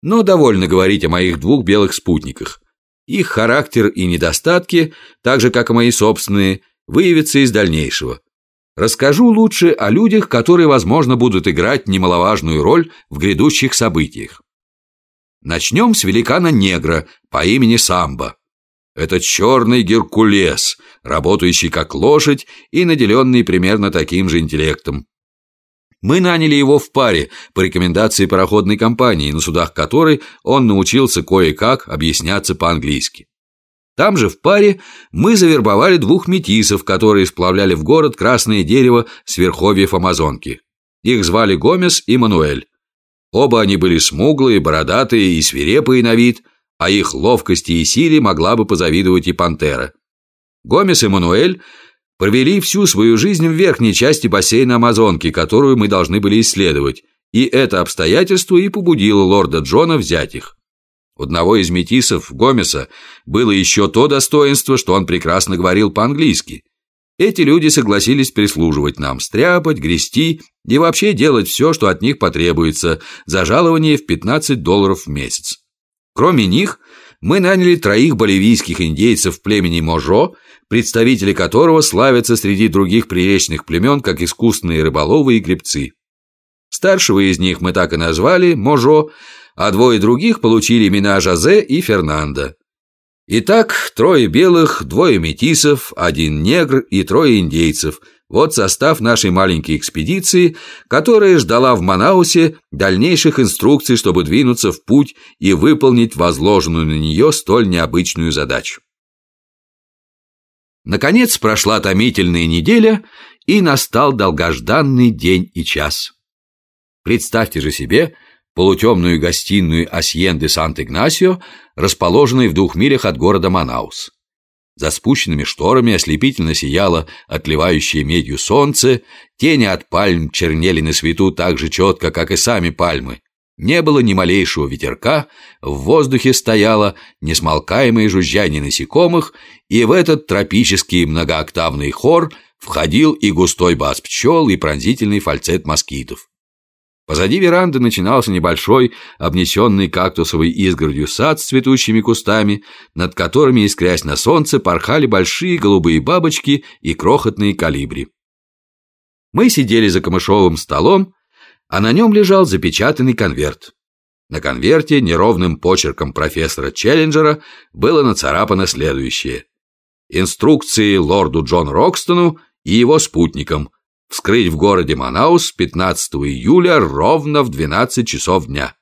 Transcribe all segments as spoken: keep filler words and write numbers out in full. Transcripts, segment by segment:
Но довольно говорить о моих двух белых спутниках. Их характер и недостатки, так же как и мои собственные, выявятся из дальнейшего. Расскажу лучше о людях, которые, возможно, будут играть немаловажную роль в грядущих событиях. Начнем с великана-негра по имени Самбо. Это черный Геркулес, работающий как лошадь и наделенный примерно таким же интеллектом. Мы наняли его в паре по рекомендации пароходной компании, на судах которой он научился кое-как объясняться по-английски. Там же в паре мы завербовали двух метисов, которые сплавляли в город красное дерево с верховьев Амазонки. Их звали Гомес и Мануэль. Оба они были смуглые, бородатые и свирепые на вид, а их ловкости и силе могла бы позавидовать и пантера. Гомес и Мануэль провели всю свою жизнь в верхней части бассейна Амазонки, которую мы должны были исследовать, и это обстоятельство и побудило лорда Джона взять их. У одного из метисов, Гомеса, было еще то достоинство, что он прекрасно говорил по-английски. Эти люди согласились прислуживать нам, стряпать, грести и вообще делать все, что от них потребуется, за жалование в пятнадцать долларов в месяц. Кроме них, мы наняли троих боливийских индейцев племени Можо, представители которого славятся среди других приречных племен как искусные рыболовы и гребцы. Старшего из них мы так и назвали Можо, а двое других получили имена Жозе и Фернандо. Итак, трое белых, двое метисов, один негр и трое индейцев. Вот состав нашей маленькой экспедиции, которая ждала в Манаусе дальнейших инструкций, чтобы двинуться в путь и выполнить возложенную на нее столь необычную задачу. Наконец прошла томительная неделя, и настал долгожданный день и час. Представьте же себе полутемную гостиную Асьенды Сант-Игнасио, расположенной в двух милях от города Манаус. За спущенными шторами ослепительно сияло отливающее медью солнце, тени от пальм чернели на свету так же четко, как и сами пальмы. Не было ни малейшего ветерка, в воздухе стояло несмолкаемое жужжание насекомых, и в этот тропический многооктавный хор входил и густой бас пчел, и пронзительный фальцет москитов. Позади веранды начинался небольшой, обнесенный кактусовой изгородью сад с цветущими кустами, над которыми, искрясь на солнце, порхали большие голубые бабочки и крохотные колибри. Мы сидели за камышовым столом, а на нем лежал запечатанный конверт. На конверте неровным почерком профессора Челленджера было нацарапано следующее: инструкции лорду Джону Рокстону и его спутникам вскрыть в городе Манаус пятнадцатого июля ровно в двенадцать часов дня.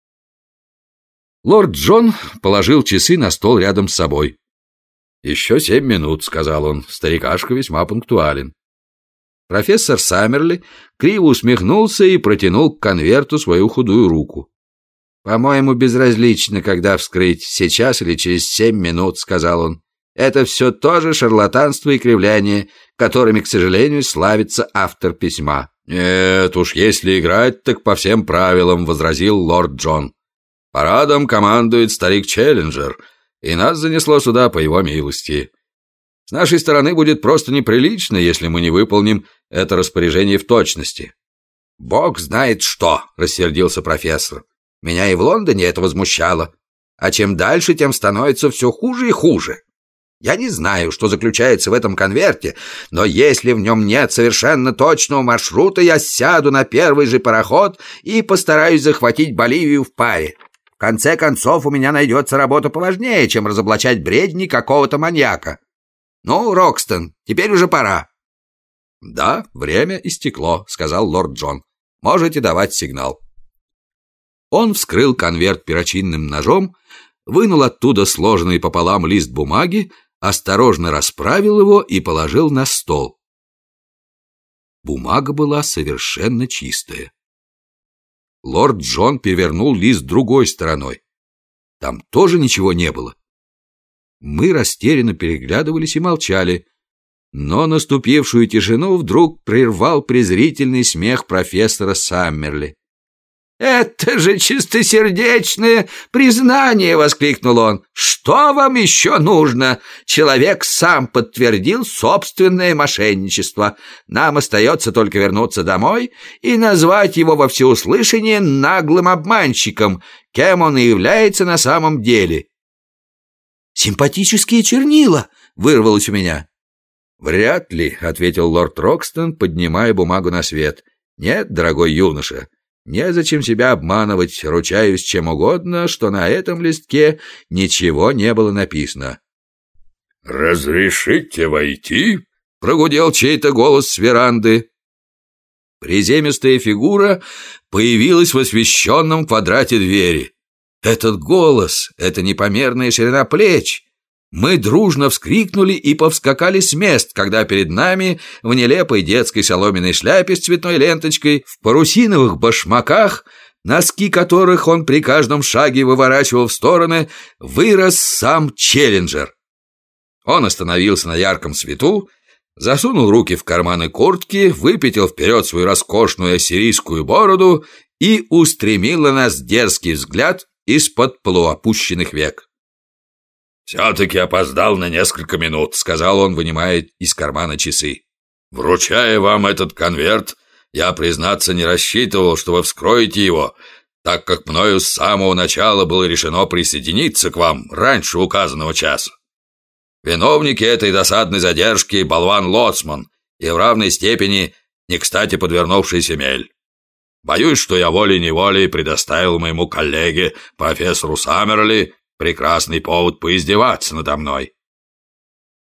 Лорд Джон положил часы на стол рядом с собой. «Еще семь минут», — сказал он, — «старикашка весьма пунктуален». Профессор Саммерли криво усмехнулся и протянул к конверту свою худую руку. «По-моему, безразлично, когда вскрыть, сейчас или через семь минут», — сказал он. «Это все то же шарлатанство и кривляние, которыми, к сожалению, славится автор письма». «Нет уж, если играть, так по всем правилам», — возразил лорд Джон. «Парадом командует старик Челленджер, и нас занесло сюда по его милости. С нашей стороны будет просто неприлично, если мы не выполним это распоряжение в точности». «Бог знает что», — рассердился профессор. «Меня и в Лондоне это возмущало. А чем дальше, тем становится все хуже и хуже. Я не знаю, что заключается в этом конверте, но если в нем нет совершенно точного маршрута, я сяду на первый же пароход и постараюсь захватить Боливию в паре. В конце концов, у меня найдется работа поважнее, чем разоблачать бредни какого-то маньяка. Ну, Рокстон, теперь уже пора». «Да, время истекло», — сказал лорд Джон. «Можете давать сигнал». Он вскрыл конверт перочинным ножом, вынул оттуда сложенный пополам лист бумаги, осторожно расправил его и положил на стол. Бумага была совершенно чистая. Лорд Джон перевернул лист другой стороной. Там тоже ничего не было. Мы растерянно переглядывались и молчали, но наступившую тишину вдруг прервал презрительный смех профессора Саммерли. «Это же чистосердечное признание!» — воскликнул он. «Что вам еще нужно? Человек сам подтвердил собственное мошенничество. Нам остается только вернуться домой и назвать его во всеуслышание наглым обманщиком, кем он и является на самом деле». «Симпатические чернила!» — вырвалось у меня. «Вряд ли», — ответил лорд Рокстон, поднимая бумагу на свет. «Нет, дорогой юноша, незачем себя обманывать, ручаюсь чем угодно, что на этом листке ничего не было написано». «Разрешите войти?» — прогудел чей-то голос с веранды. Приземистая фигура появилась в освещенном квадрате двери. Этот голос, эта непомерная ширина плеч. Мы дружно вскрикнули и повскакали с мест, когда перед нами в нелепой детской соломенной шляпе с цветной ленточкой, в парусиновых башмаках, носки которых он при каждом шаге выворачивал в стороны, вырос сам Челленджер. Он остановился на ярком свету, засунул руки в карманы куртки, выпятил вперед свою роскошную ассирийскую бороду и устремил на нас дерзкий взгляд из-под полуопущенных век. «Все-таки опоздал на несколько минут», — сказал он, вынимая из кармана часы. «Вручая вам этот конверт, я, признаться, не рассчитывал, что вы вскроете его, так как мною с самого начала было решено присоединиться к вам раньше указанного часа. Виновники этой досадной задержки — болван-лоцман и в равной степени не кстати подвернувшийся Мель. Боюсь, что я волей-неволей предоставил моему коллеге, профессору Саммерли, прекрасный повод поиздеваться надо мной.